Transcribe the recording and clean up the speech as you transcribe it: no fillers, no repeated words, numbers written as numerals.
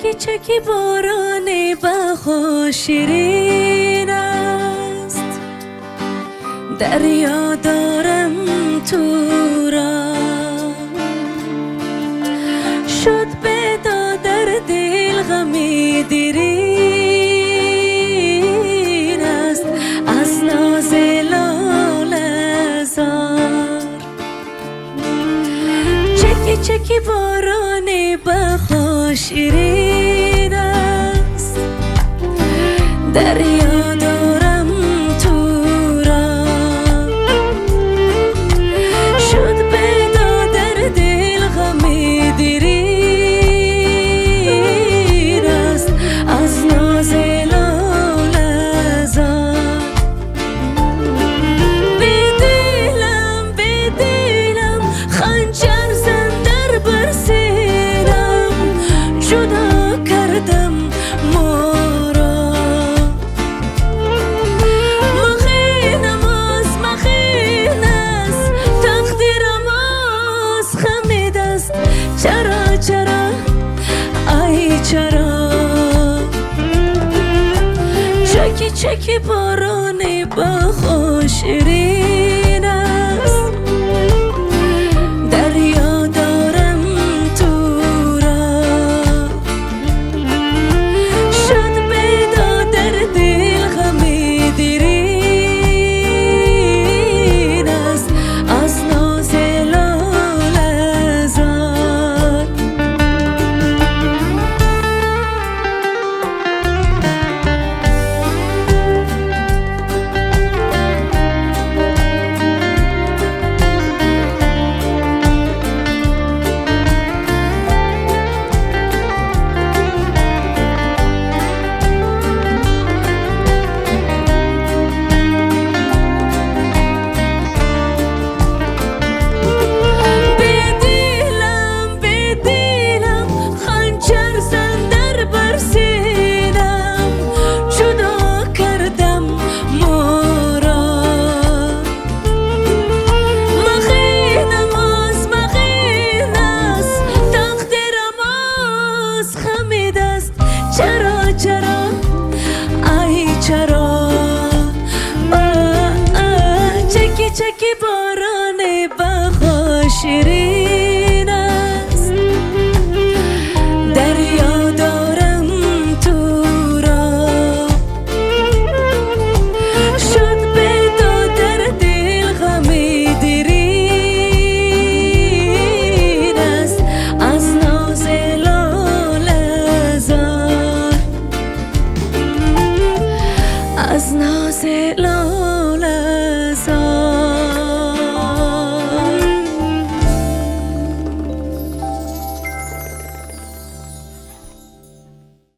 چکی چکی باران بها شیرین است، دریا دارم تو را شد پیدا در دل غمی دیرین است از ناز لاله زار. چکی چکی باران بها شیرین است، دریا دارم تو را شد پیدا در دل غمی دیرین است از ناز لاله زار. به دلم خنجر زن در بر سینم، جدا کردم ما را. مخینم است تقدیرم از خم دست. چرا چرا ای چرا؟ چکی چکی باران بها شیرین است، دریا دارم تو را شد پیدا در دل غمی دیرین است از ناز لاله زار. چرا چرا ای چرا؟ چکی چکی باران بها شیرین است، دریا دارم تو را شد پیدا در دل غمی دیرین است از ناز لاله زار. از ناز لاله